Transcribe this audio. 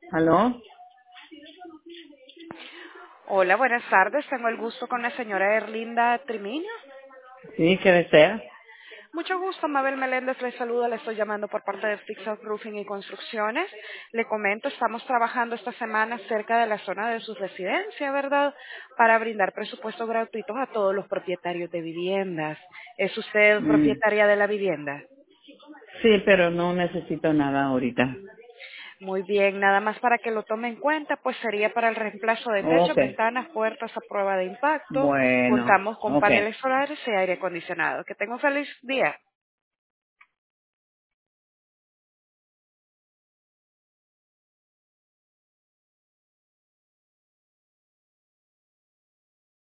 ¿Aló? Hola, buenas tardes. Tengo el gusto con la señora Erlinda Trimiño. Sí, ¿qué desea? Mucho gusto, Mabel Meléndez le saluda. Le estoy llamando por parte de Fix Up Roofing y Construcciones. Le comento, estamos trabajando esta semana cerca de la zona de su residencia, ¿verdad? Para brindar presupuestos gratuitos a todos los propietarios de viviendas. ¿Es usted Mm, propietaria de la vivienda? sí, pero no necesito nada ahorita. Muy bien, nada más para que lo tome en cuenta, pues sería para el reemplazo de techos, Ok, ventanas, puertas a prueba de impacto. bueno, Contamos con ok. paneles solares y aire acondicionado. Que tenga un feliz día.